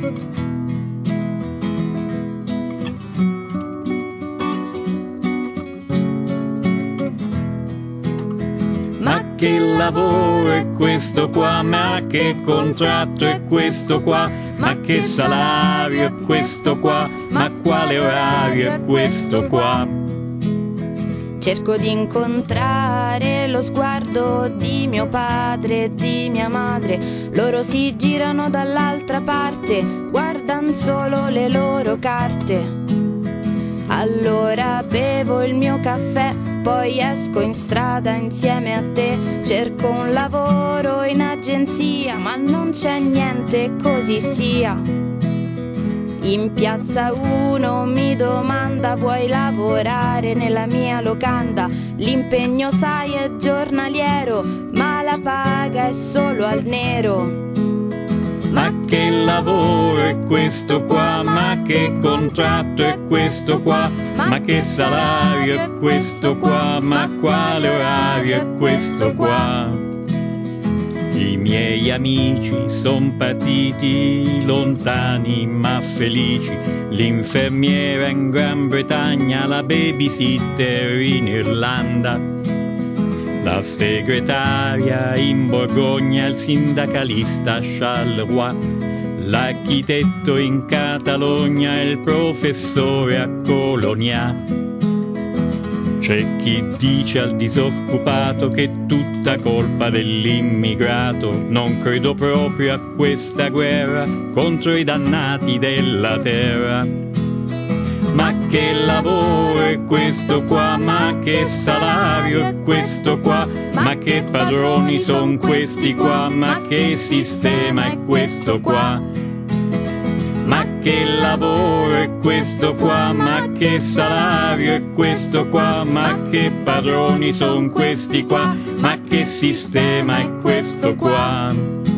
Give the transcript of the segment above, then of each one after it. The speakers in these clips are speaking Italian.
Ma che lavoro è questo qua? Ma che contratto è questo qua? Ma che salario è questo qua? Ma quale orario è questo qua? Cerco di incontrare lo sguardo di mio padre e di mia madre. Loro si girano dall'altra parte, guardano solo le loro carte. Allora bevo il mio caffè, poi esco in strada insieme a te. Cerco un lavoro in agenzia, ma non c'è niente, così sia. In piazza uno mi domanda: vuoi lavorare nella mia locanda? L'impegno sai è giornaliero, ma la paga è solo al nero. Ma che lavoro è questo qua? Ma che contratto è questo qua? Ma che salario è questo qua? Ma quale orario è questo qua? I miei amici son partiti lontani ma felici, l'infermiera in Gran Bretagna, la babysitter in Irlanda, la segretaria in Borgogna, il sindacalista a Charleroi, l'architetto in Catalogna e il professore a Colonia. C'è chi dice al disoccupato che è tutta colpa dell'immigrato. Non credo proprio a questa guerra contro i dannati della terra. Ma che lavoro è questo qua? Ma che salario è questo qua? Ma che padroni son questi qua? Ma che sistema è questo qua? Ma che lavoro è questo qua? Ma che salario è questo qua? Ma che padroni son questi qua? Ma che sistema è questo qua?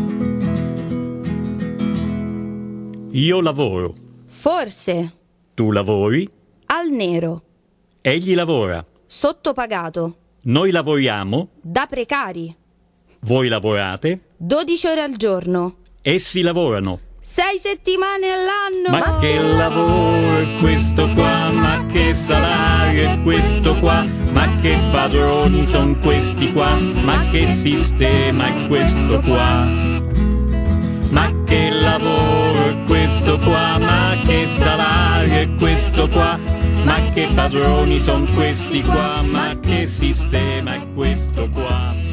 Io lavoro. Forse. Tu lavori? Al nero. Egli lavora. Sottopagato. Noi lavoriamo. Da precari. Voi lavorate. 12 ore al giorno. Essi lavorano. 6 settimane all'anno. Ma che lavoro è questo qua? Ma che salario è questo qua? Ma che padroni son questi qua? Ma che sistema è questo qua? Ma che lavoro è questo qua? Ma che salario è questo qua? Ma che padroni son questi qua? Ma che sistema è questo qua?